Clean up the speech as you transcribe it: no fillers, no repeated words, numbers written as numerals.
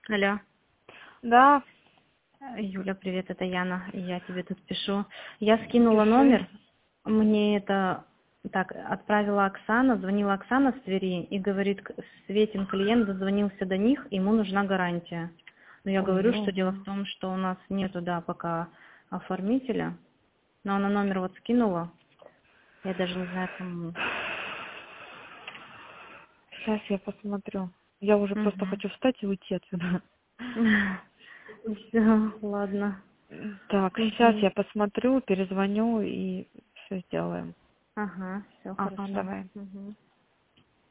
Алло. Да, Юля, привет, это Яна. Я тебе тут пишу. Я скинула пиши. номер. Мне это так отправила Оксана, звонила Оксана с Твери и говорит, Светин клиент дозвонился до них, ему нужна гарантия. Но я Ой, говорю, что дело ё-моё. в том, что у нас нету, да, пока оформителя. Но она номер вот скинула. Я даже не знаю, кому. Сейчас я посмотрю. Я уже просто хочу встать и уйти отсюда. Все, ладно. Так, сейчас Мгм. я посмотрю, перезвоню и все сделаем. Ага, все Ага, хорошо. давай. Мгм.